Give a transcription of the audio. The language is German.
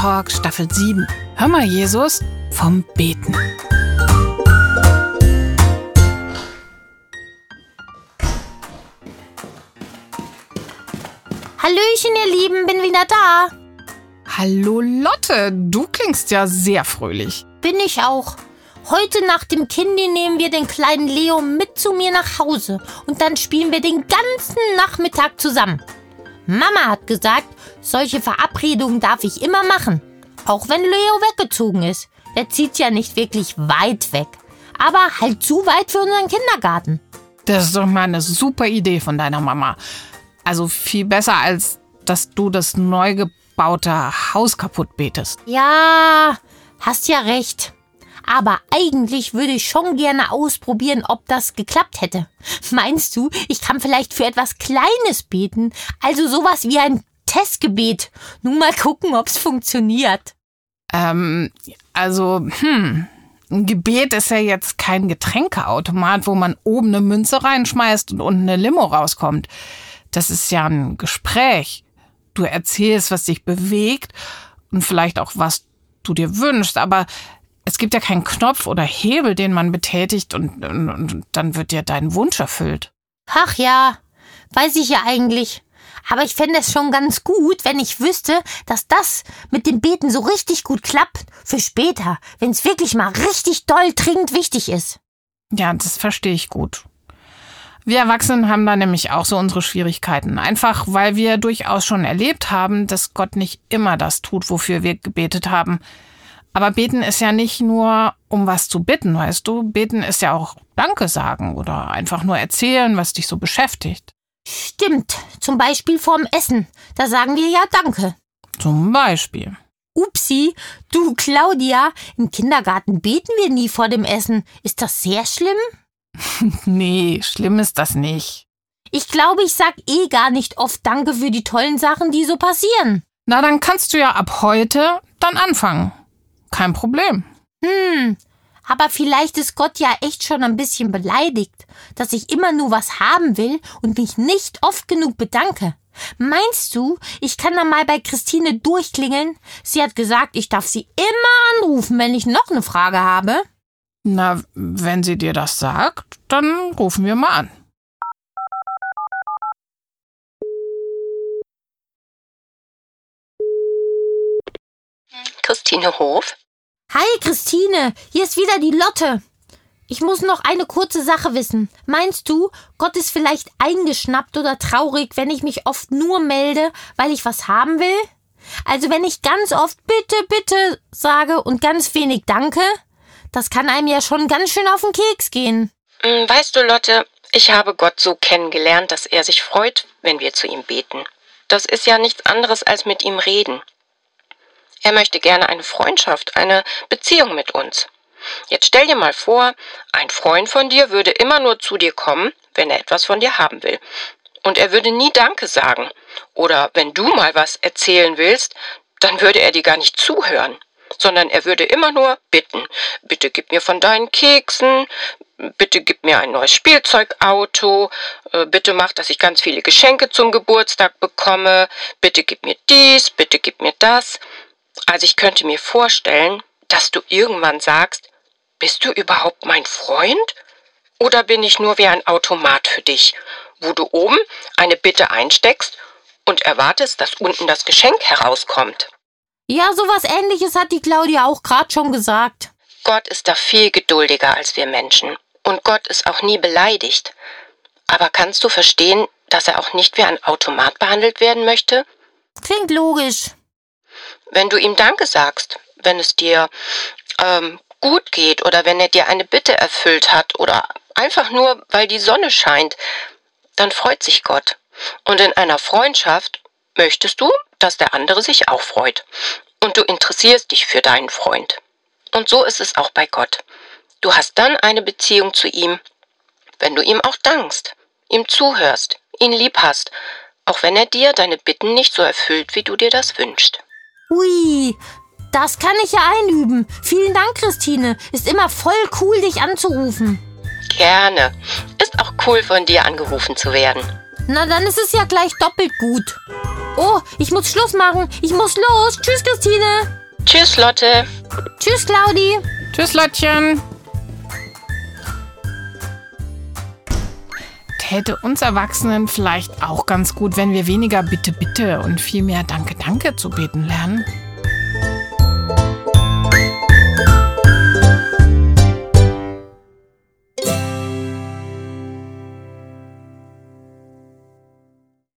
Talk Staffel 7. Hör mal, Jesus, vom Beten. Hallöchen, ihr Lieben, bin wieder da. Hallo Lotte, du klingst ja sehr fröhlich. Bin ich auch. Heute nach dem Kindi nehmen wir den kleinen Leo mit zu mir nach Hause und dann spielen wir den ganzen Nachmittag zusammen. Mama hat gesagt, solche Verabredungen darf ich immer machen, auch wenn Leo weggezogen ist. Der zieht ja nicht wirklich weit weg, aber halt zu weit für unseren Kindergarten. Das ist doch mal eine super Idee von deiner Mama. Also viel besser, als dass du das neu gebaute Haus kaputt betest. Ja, hast ja recht. Aber eigentlich würde ich schon gerne ausprobieren, ob das geklappt hätte. Meinst du, ich kann vielleicht für etwas Kleines beten? Also sowas wie ein Testgebet. Nun mal gucken, ob es funktioniert. Ein Gebet ist ja jetzt kein Getränkeautomat, wo man oben eine Münze reinschmeißt und unten eine Limo rauskommt. Das ist ja ein Gespräch. Du erzählst, was dich bewegt und vielleicht auch, was du dir wünschst, aber es gibt ja keinen Knopf oder Hebel, den man betätigt und dann wird dir dein Wunsch erfüllt. Ach ja, weiß ich ja eigentlich. Aber ich fände es schon ganz gut, wenn ich wüsste, dass das mit dem Beten so richtig gut klappt für später, wenn es wirklich mal richtig doll dringend wichtig ist. Ja, das verstehe ich gut. Wir Erwachsenen haben da nämlich auch so unsere Schwierigkeiten. Einfach, weil wir durchaus schon erlebt haben, dass Gott nicht immer das tut, wofür wir gebetet haben. Aber beten ist ja nicht nur, um was zu bitten, weißt du? Beten ist ja auch Danke sagen oder einfach nur erzählen, was dich so beschäftigt. Stimmt, zum Beispiel vorm Essen. Da sagen wir ja Danke. Zum Beispiel. Upsi, du Claudia, im Kindergarten beten wir nie vor dem Essen. Ist das sehr schlimm? Nee, schlimm ist das nicht. Ich glaube, ich sag gar nicht oft Danke für die tollen Sachen, die so passieren. Na, dann kannst du ja ab heute dann anfangen. Kein Problem. Aber vielleicht ist Gott ja echt schon ein bisschen beleidigt, dass ich immer nur was haben will und mich nicht oft genug bedanke. Meinst du, ich kann dann mal bei Christine durchklingeln? Sie hat gesagt, ich darf sie immer anrufen, wenn ich noch eine Frage habe. Na, wenn sie dir das sagt, dann rufen wir mal an. Christine Hof. Hi Christine, hier ist wieder die Lotte. Ich muss noch eine kurze Sache wissen. Meinst du, Gott ist vielleicht eingeschnappt oder traurig, wenn ich mich oft nur melde, weil ich was haben will? Also wenn ich ganz oft bitte, bitte sage und ganz wenig danke? Das kann einem ja schon ganz schön auf den Keks gehen. Weißt du, Lotte, ich habe Gott so kennengelernt, dass er sich freut, wenn wir zu ihm beten. Das ist ja nichts anderes als mit ihm reden. Er möchte gerne eine Freundschaft, eine Beziehung mit uns. Jetzt stell dir mal vor, ein Freund von dir würde immer nur zu dir kommen, wenn er etwas von dir haben will. Und er würde nie Danke sagen. Oder wenn du mal was erzählen willst, dann würde er dir gar nicht zuhören. Sondern er würde immer nur bitten. Bitte gib mir von deinen Keksen, bitte gib mir ein neues Spielzeugauto, bitte mach, dass ich ganz viele Geschenke zum Geburtstag bekomme, bitte gib mir dies, bitte gib mir das. Also ich könnte mir vorstellen, dass du irgendwann sagst, bist du überhaupt mein Freund? Oder bin ich nur wie ein Automat für dich, wo du oben eine Bitte einsteckst und erwartest, dass unten das Geschenk herauskommt? Ja, sowas Ähnliches hat die Claudia auch gerade schon gesagt. Gott ist da viel geduldiger als wir Menschen. Und Gott ist auch nie beleidigt. Aber kannst du verstehen, dass er auch nicht wie ein Automat behandelt werden möchte? Klingt logisch. Wenn du ihm Danke sagst, wenn es dir gut geht oder wenn er dir eine Bitte erfüllt hat oder einfach nur, weil die Sonne scheint, dann freut sich Gott. Und in einer Freundschaft möchtest du, dass der andere sich auch freut. Und du interessierst dich für deinen Freund. Und so ist es auch bei Gott. Du hast dann eine Beziehung zu ihm, wenn du ihm auch dankst, ihm zuhörst, ihn lieb hast, auch wenn er dir deine Bitten nicht so erfüllt, wie du dir das wünschst. Ui, das kann ich ja einüben. Vielen Dank, Christine. Ist immer voll cool, dich anzurufen. Gerne. Ist auch cool, von dir angerufen zu werden. Na, dann ist es ja gleich doppelt gut. Oh, ich muss Schluss machen. Ich muss los. Tschüss, Christine. Tschüss, Lotte. Tschüss, Claudi. Tschüss, Lottchen. Täte uns Erwachsenen vielleicht auch ganz gut, wenn wir weniger Bitte, Bitte und viel mehr Danke, Danke zu beten lernen.